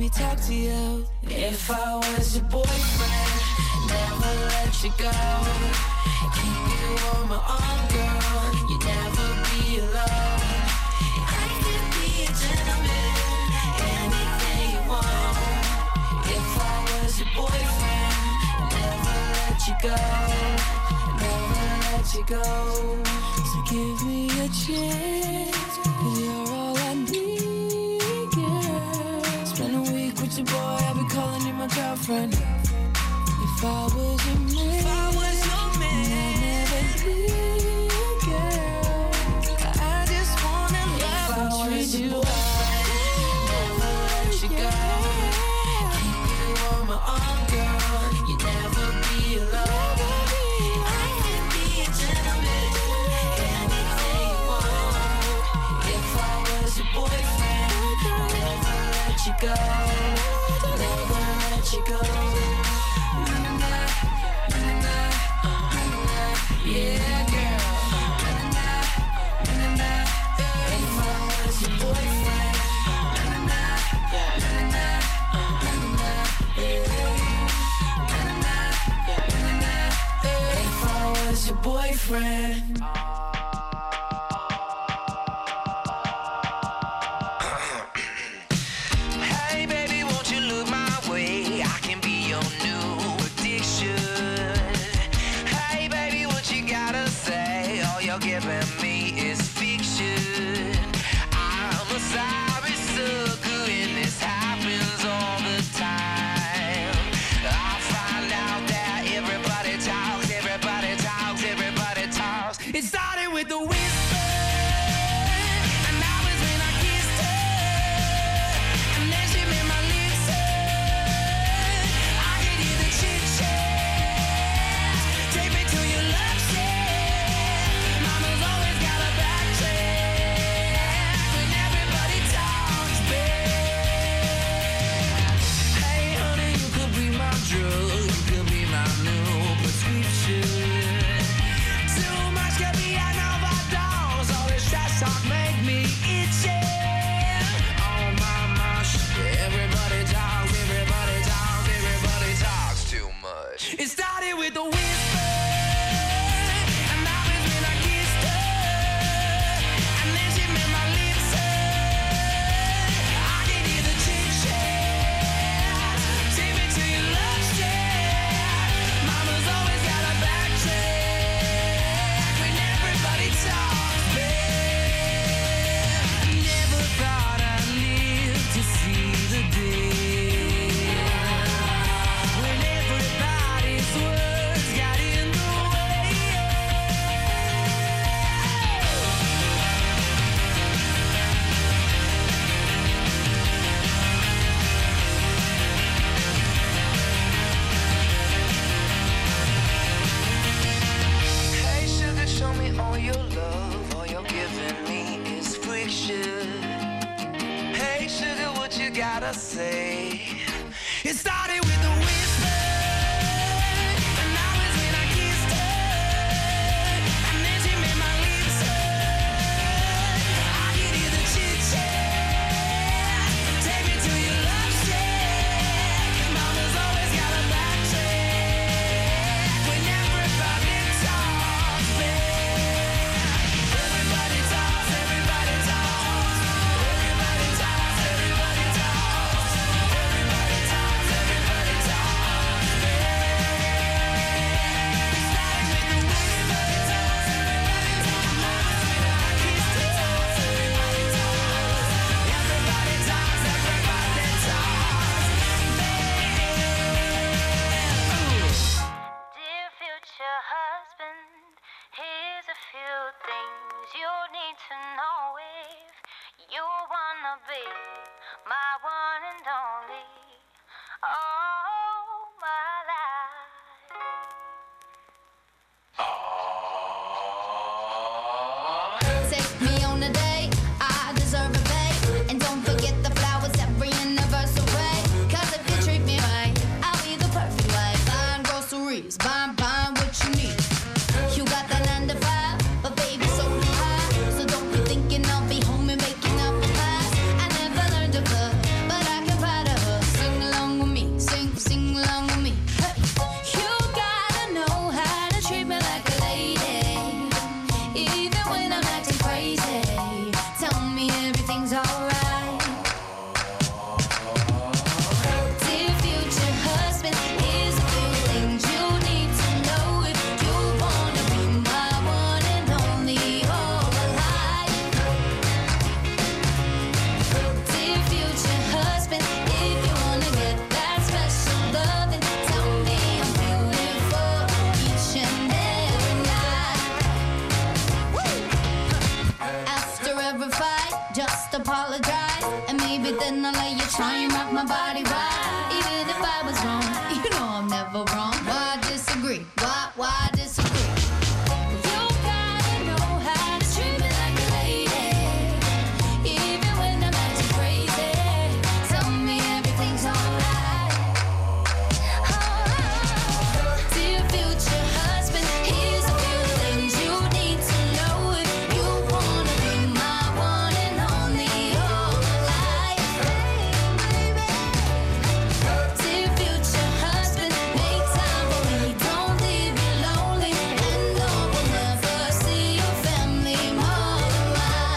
me talk to you. If I was your boyfriend, never let you go. Keep you on my arm, girl. You never be alone. I could be a gentleman, anything you want. If I was your boyfriend, never let you go. Never let you go. So give me a chance, 'cause you're all I need, yeah. Spend a week with your boy, I'll be calling you my girlfriend. If I was your man, if I was your man, I'd never leave, girl. I just wanna love and treat you right. Never let you go. Keep you on my arm, girl. You never be alone. I can be a gentleman, anything you want. If I was your boyfriend, I'd never let you go. Never let you go. Yeah, girl. If I was your boyfriend, if I was your boyfriend. Hey baby, won't you look my way? I can be your new addiction. Hey baby, what you gotta say? All you're giving me is fiction. I'm a sorry sucker and this happens all the time. I find out that everybody talks, everybody talks, everybody talks. It started with the whisper, and that was when I kissed her, and then she made my lips hurt. I could hear the chit chat. Take me to your love shack. Mama's always got a backtrack when everybody talks back. Hey honey, you could be my drug, you could be my new prescription. Too much can be an overdose. All this trash talk make me itchy. Oh my mush, everybody talks, everybody talks, everybody talks too much. It started with the whisper, and that was when I kissed her, and then she made my lips hurt. I can hear the chit chat. Take me to your love shack. Mama's always got a backtrack when everybody talks back. Never thought I'd live to see the day when everybody's words got in the way. Hey sugar, show me all your love. All you're giving me is friction. Hey sugar, what you gotta say? It started with a whisper, and that was when I kissed her, and then she made my lips hurt. I could hear the chit chat. Take me to your love shack. Mama's always got a backtrack when everybody talks back. Everybody talks, everybody talks, everybody talks, everybody talks, everybody talks, everybody talks. try and rock my body right. Even if I was wrong, you know I'm never wrong. Why disagree? Why disagree? You gotta know how to treat me like a lady. Even when I'm acting crazy, tell me everything's alright. Dear future husband, here's a few things you need to know if you wanna be my one and only all my life. Dear future husband, make time for me, don't leave me lonely. And no, we'll never see your family more than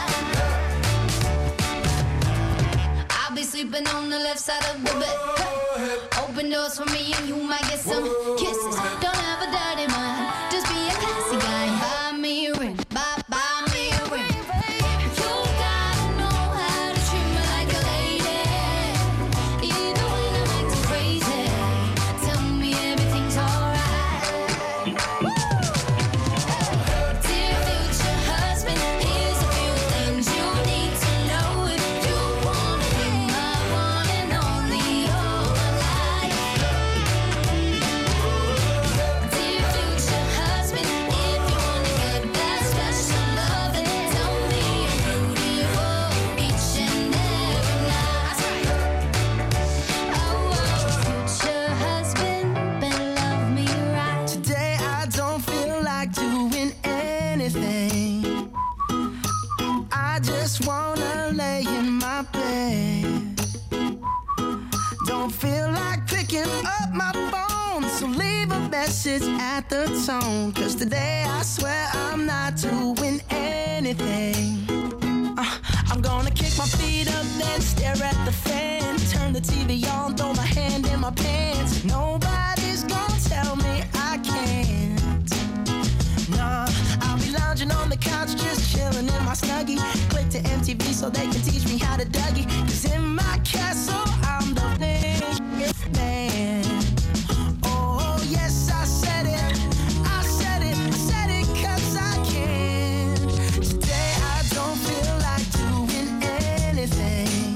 mine. I'll be sleeping on the left side of the bed. Open doors for me and you might get some kisses. Don't have a dirty mind, just be a classy guy. Buy me a ring, buy me a ring. You gotta know how to treat me like a lady. Even when I'm acting crazy, tell me everything's alright. Dear future husband, here's a few things you need to know if you wanna be my one and only all my life. Dear future husband, if you wanna get that special loving, tell me you're beautiful each and every night. Oh, future husband, better love me right. Today I don't feel like doing anything. I just wanna lay in my bed. Don't feel like picking up my phone, so leave a message at the tone. Cause today I swear I'm not doing anything. I'm gonna kick my feet up, then stare at the fan. Turn the TV on, throw my hand in my pants. Nobody's gonna tell me I can't. Nah, I'll be lounging on the couch, just chilling in my Snuggie. Click to MTV so they can teach me how to Dougie. Cause in my castle, I'm the biggest man. Oh, yes, I said it. I said it cause I can. Today I don't feel like doing anything.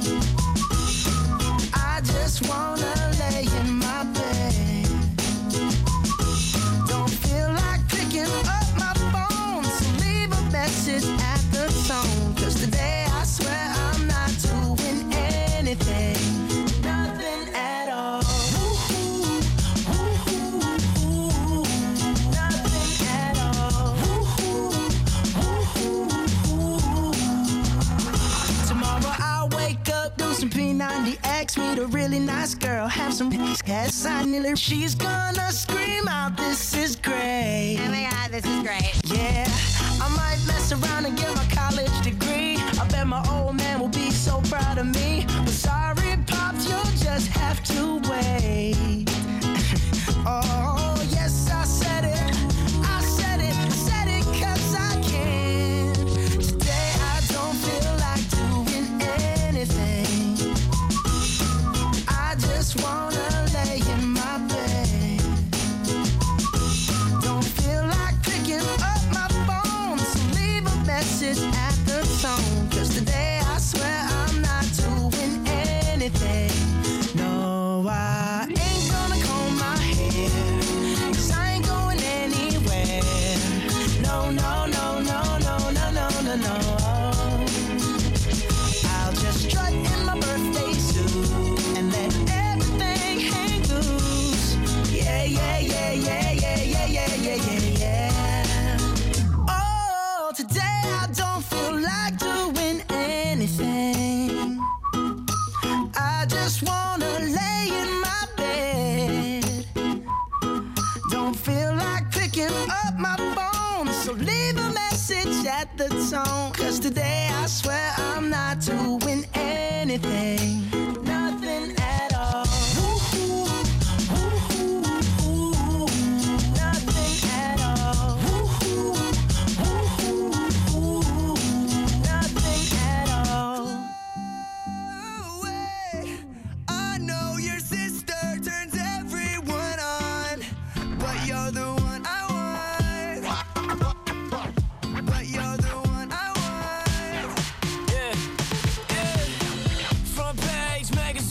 I just wanna lay in my bed. Don't feel like picking up my phone, so leave a message at the tone. Cause today I swear I'm not doing anything. Nothing at all. Nothing at all. Tomorrow I'll wake up, do some P90X, meet a really nice girl, have some cats sign it. She's gonna scream out, this is great. Oh my god, this is great. Yeah, I might mess around and get my college degree. I bet my old man will be so proud of me. But sorry, Pops, you'll just have to wait. Oh, yes, I said it. I said it cause I can. Today I don't feel like doing anything. I just wanna lay in my bed. Don't feel like picking up my phone, so leave a message at the tone. Cause today I swear I'm not doing anything. No, I ain't gonna comb my hair, cause I ain't going anywhere. No, no, no, no, no, no, no, no, no. I'll just strut in my birthday suit and let everything hang loose. Yeah, yeah, yeah, yeah, yeah, yeah, yeah, yeah, yeah, yeah. Oh, today I don't feel like doing anything. I just wanna lay in my bed. Don't feel like picking up my phone, so leave a message at the tone. Cause today I swear I'm not doing anything. Nothing at all. Nothing at all. Nothing at all. I know your sister turns everyone on, but you're the one I want. But you're the one I want. Yeah, yeah. Front page.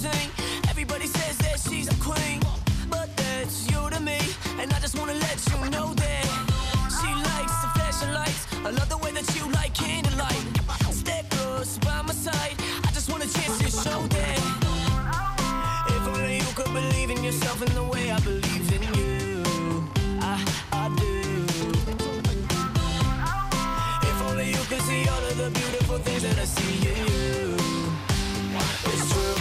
limousine. Everybody says that she's a queen, but that's you to me. And I just wanna let you know that she likes the flashing lights. I love the way that you like candlelight. Step close by my side. I just want a chance to show that. If only you could believe in yourself in the way I believe in you. I do. If only you could see all of the beautiful things that I see in you. It's true.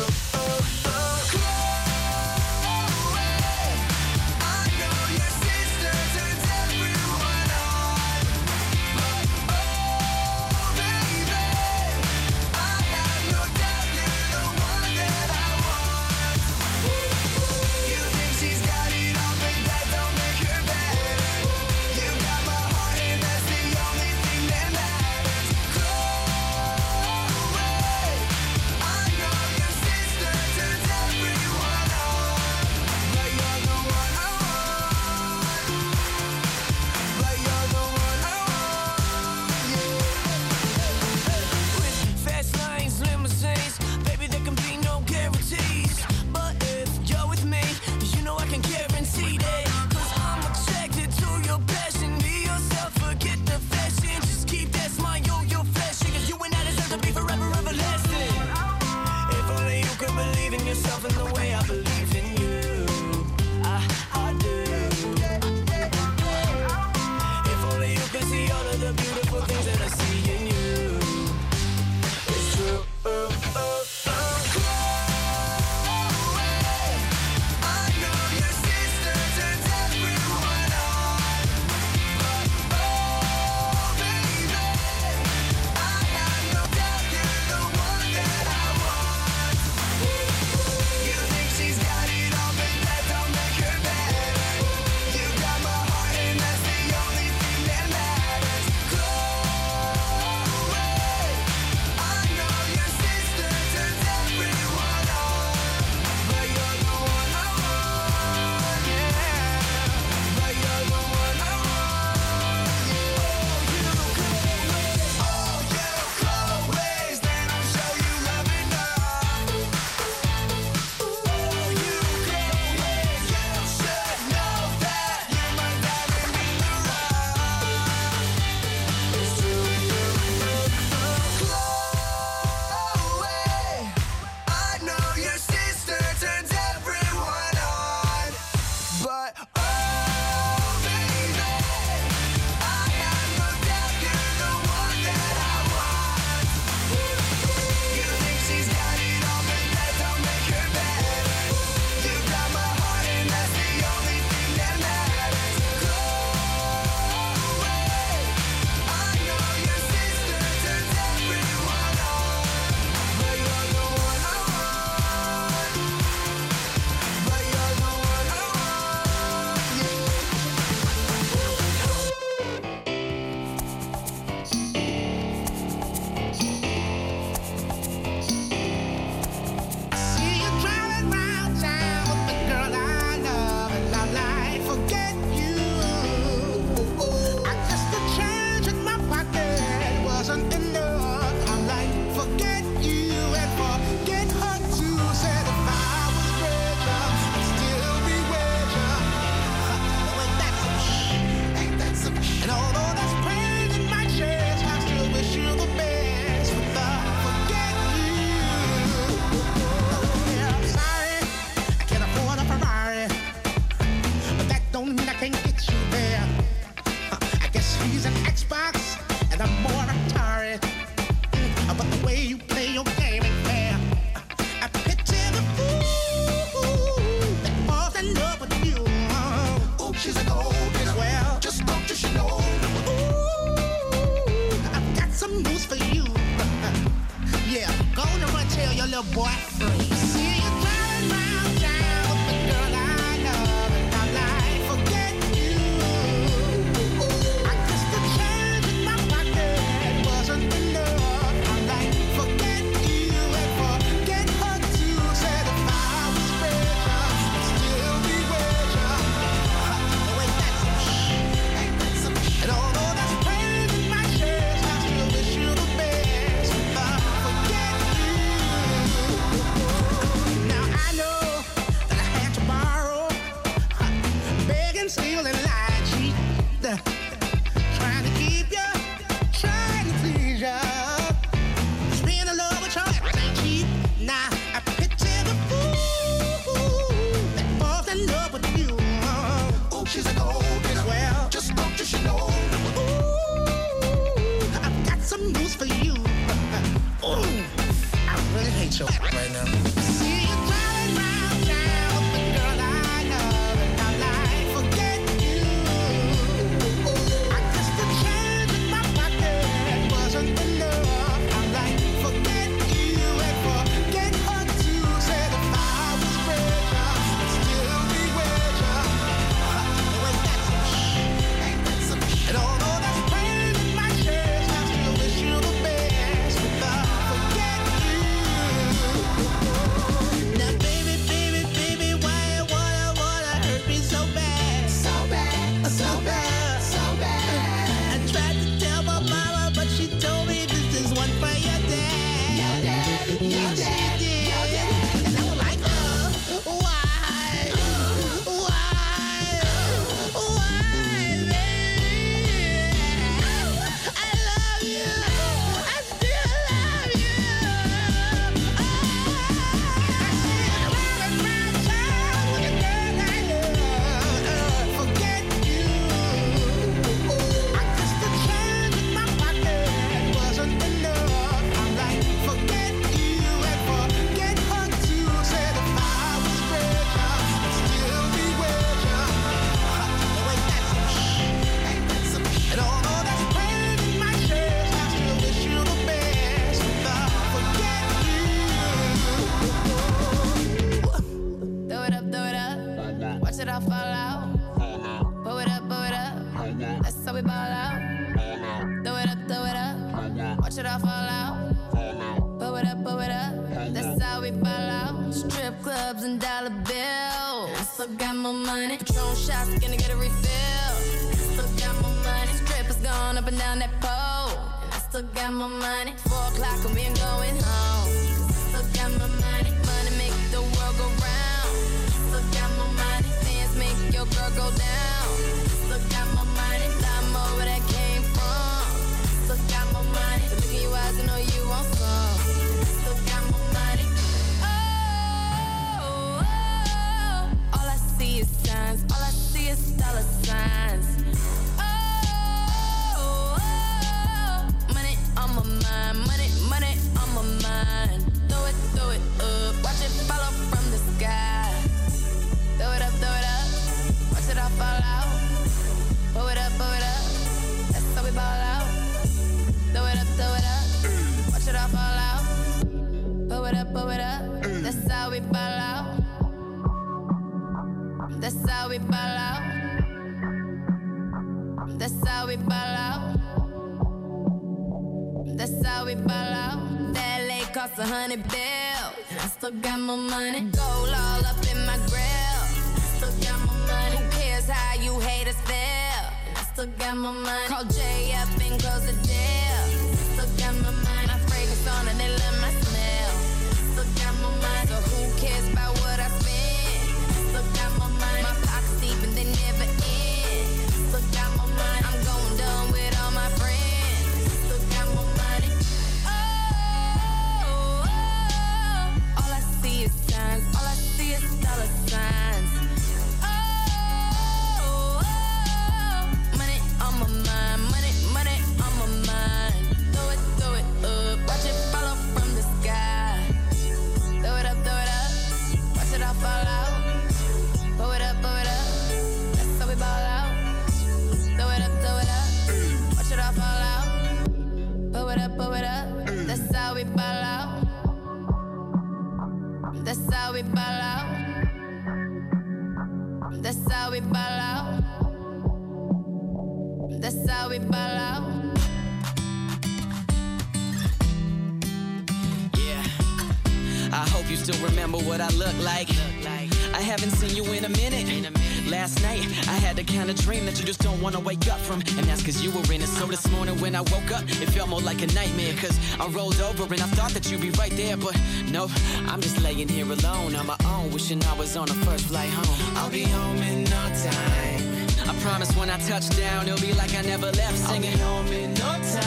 Yourself in the way I believe in you. I do. If only you could see all of the beautiful things that I see in you. It's true. fall out. Pull it up, that's how we ball out. Throw it up, watch it all fall out. Pull it up, that's how we ball out. Strip clubs and dollar bills. I still got more money. Patron shots, gonna get a refill. Still got more money. Strippers going up and down that pole. And I still got more money. 4 o'clock and we ain't going home. Still got more money. Money make the world go round. Still got more money. Dance make your girl go down. Still got more money. Lot more where that came from. Still got more money. So look in your eyes and know you want some. Still got more money. Oh, all I see is signs. All I see is dollar signs. Money on my mind. Money on my mind. Throw it up. Watch it fall up from the sky. Throw it up. Watch it all fall out. Pull it up. That's how we ball out. Throw it up. Watch it all fall out. Pull it up. That's how we ball out. That's how we ball out. That's how we ball out. That's how we ball out. That LA cost $100 bills. And I still got more money. Gold all up in my grill. Still got more money. Who cares how you haters feel? And I still got more money. Call Jay up and close the deal. Still got more money. My fragrance on and they love my smell. Still got more money. So who cares about what I spend? Still got more money. My pockets deep and they never end. Still got more money. I'm going dumb with all my friends. Still got more money. Oh, all I see is signs. All I see is dollar signs. Oh, money on my mind. Money on my mind. Throw it up. Watch it fall off from the sky. Throw it up. Watch it all fall out. Pull it up. That's how we ball out. Throw it up. Watch it all fall out. Pull it up. That's how we ball out. That's how we ball out. That's how we ball out. That's how we ball out. Yeah, I hope you still remember what I look like. I haven't seen you in a minute. Last night, I had the kind of dream that you just don't want to wake up from. And that's cause you were in it. So this morning when I woke up, it felt more like a nightmare. Cause I rolled over and I thought that you'd be right there. But no, I'm just laying here alone on my own, wishing I was on the first flight home. I'll be home in no time. I promise when I touch down, it'll be like I never left singing. I'll be home in no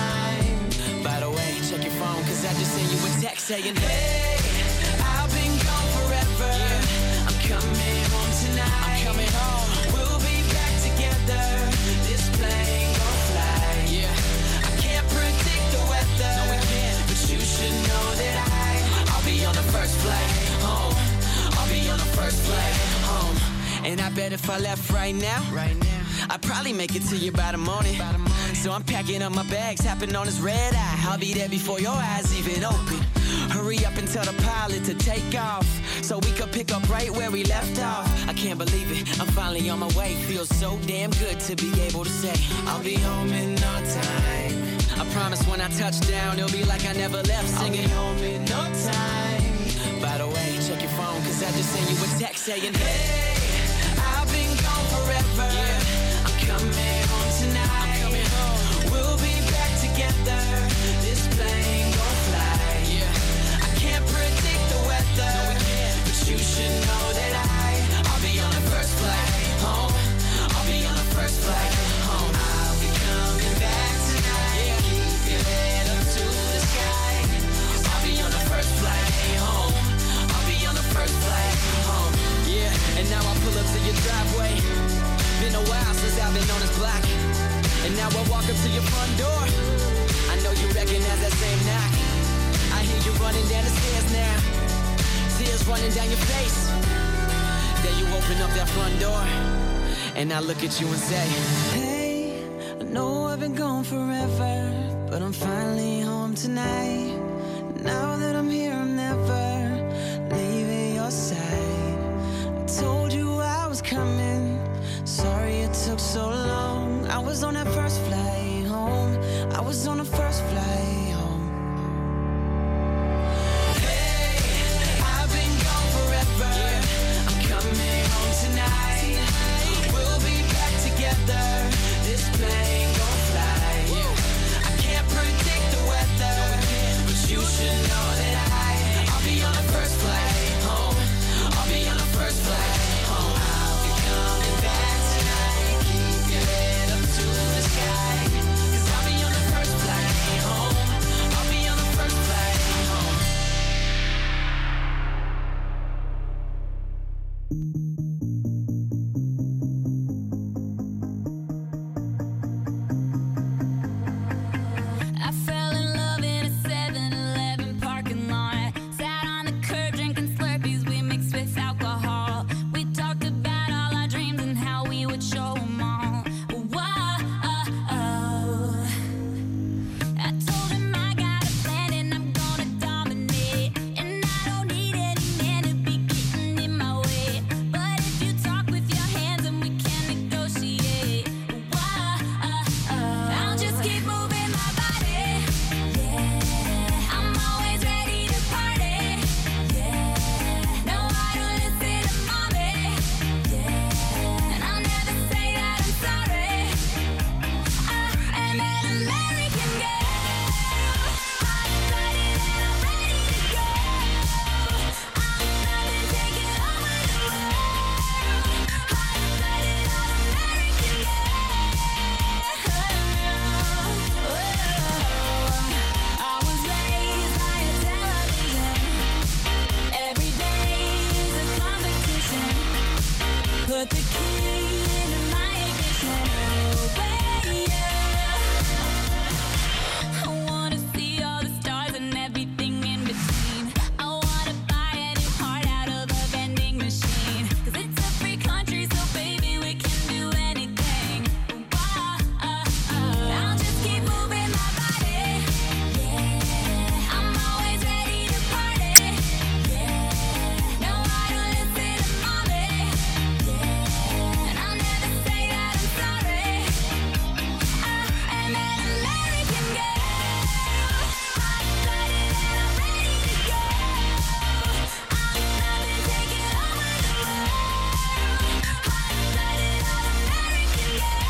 time. By the way, check your phone, cause I just sent you a text saying, hey, I've been gone forever. Yeah. I'm coming home tonight. I'm coming home. We'll be back together. This plane gon' fly. Yeah. I can't predict the weather. No, we can't. But you should know that I'll be on the first flight home. I'll be on the first flight home. And I bet if I left right now, I'd probably make it to you by the morning. So I'm packing up my bags, hopping on this red eye. I'll be there before your eyes even open. Hurry up and tell the pilot to take off, so we could pick up right where we left off. I can't believe it, I'm finally on my way. Feels so damn good to be able to say I'll be home in no time. I promise when I touch down, it'll be like I never left singing. I'll be home in no time. By the way, check your phone, cause I just sent you a text saying, hey, I've been gone forever. Yeah. I'm coming home tonight. I'm coming home. We'll be back together. This plane gon' fly. Yeah. I can't predict the weather. No, we can't. But you should know that I'll be on the first flight home. I'll be on the first flight home. I'll be coming back tonight. Yeah. Keep your head up to the sky. I'll be on the first flight home. I'll be on the first flight home. Yeah. And now I pull up to your driveway. Been a while since I've been on this block. And now I walk up to your front door. I know you recognize that same knock. I hear you running down the stairs now. Tears running down your face. Then you open up that front door. And I look at you and say, Hey, I know I've been gone forever, but I'm finally home tonight. Now that I'm here, I'm never leaving your side. I told you I was coming, I fell in love in a 7-Eleven parking lot. Sat on the curb drinking Slurpees we mixed with alcohol. We talked about all our dreams and how we would show them all. Whoa, I told him I got a plan and I'm gonna dominate. And I don't need any man to be getting in my way. But if you talk with your hands and we can negotiate. Whoa, I'll just keep moving my body. Yeah, I'm always ready to party. Yeah, no, I don't listen to mommy. Yeah, and I'll never say that I'm sorry. I am an American girl, hot-blooded and I'm ready to go. I'm loving taking over the world. Hot-blooded, all-American I was raised by a television. Every day is a competition. Put the key into my ignition. I wanna see all the stars and everything in between. I wanna buy a new heart out of a vending machine. 'Cause it's a free country, so baby, we can do anything. I'll just keep moving my body. Yeah, I'm always ready to party. Yeah, no, I don't listen to mommy. Yeah, and I'll never say that I'm sorry. I am an American girl, hot-blooded and I'm ready to go. I'm loving taking over the world. Hot-blooded, all-American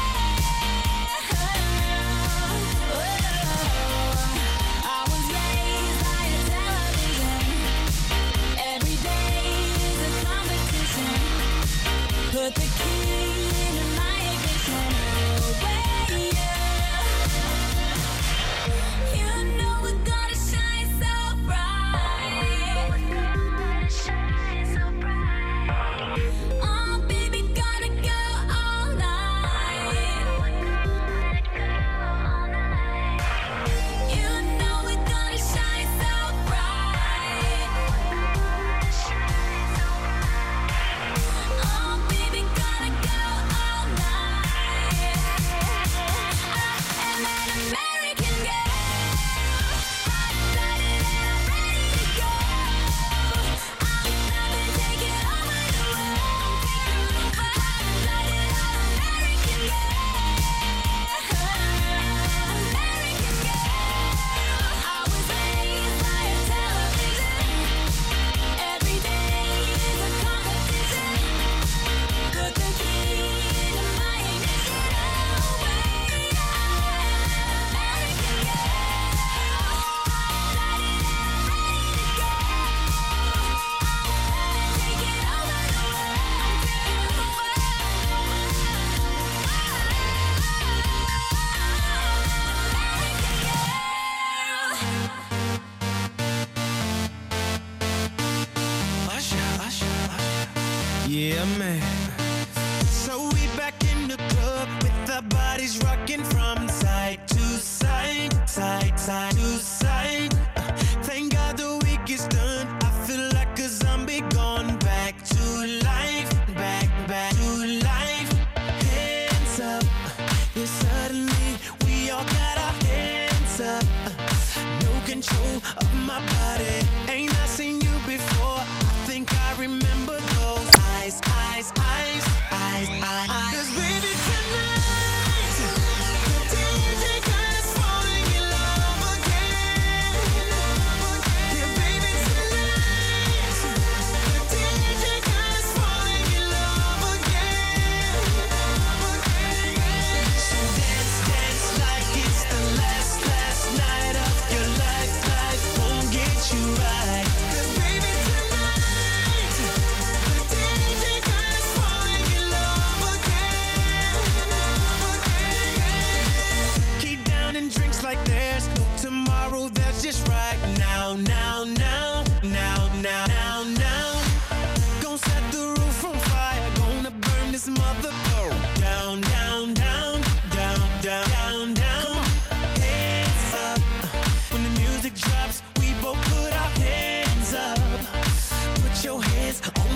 I was raised by a television. Every day is a competition. Put the key into my ignition. You know we're gonna shine so bright. Oh, baby, gonna go all night. You know we're gonna shine so bright. Oh, baby, gonna go all night. I am an American girl, hot-blooded and I'm ready to go. I'm loving taking over the world. Hot-blooded, all-American American girl. I was raised by a television. Every day is a competition. Put the key into my ignition. American girl, hot-blooded and I'm ready to go. I'm taking over the Yeah, man. So we back in the club with our bodies rocking from side to side, side to side. Thank God the week is done. I feel like a zombie gone back to life, back to life. Hands up, yeah, suddenly we all got our hands up. No control of my body. Ain't I seen you before? I think I remember those eyes. 'Cause baby tonight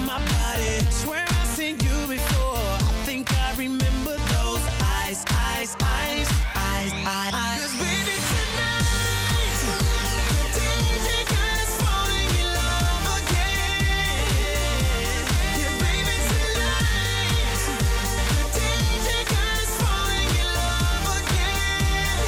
my body. Swear I've seen you before. I think I remember those eyes, eyes, eyes, eyes, eyes. 'Cause baby tonight, the DJ got us falling in love again. Yeah, baby tonight, the DJ got us falling in love again.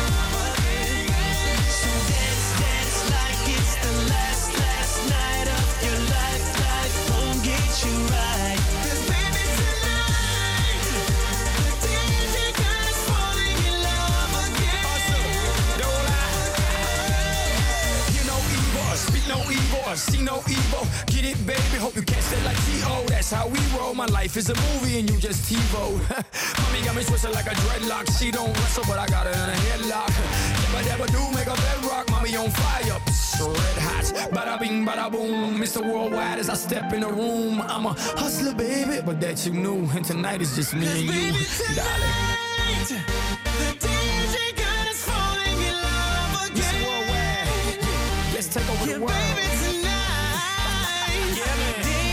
So dance, dance like it's the last night of your life. Life won't get you right. 'Cause baby tonight, the DJ got us falling in love again. Don't lie. You know evil, speak no evil, see no evil. Get it, baby, hope you catch that like T.O. That's how we roll. My life is a movie and you just TiVo. Mommy got me twisted like a dreadlock. She don't wrestle, but I got her in a headlock. Never do make a bedrock. Mommy on fire, red hot. Bada bing, bada boom. Mr. Worldwide as I step in the room. I'm a hustler, baby, but that you knew. And tonight is just me and you, darling. The DJ got us falling in love again. Mr. Worldwide, let's take over the world.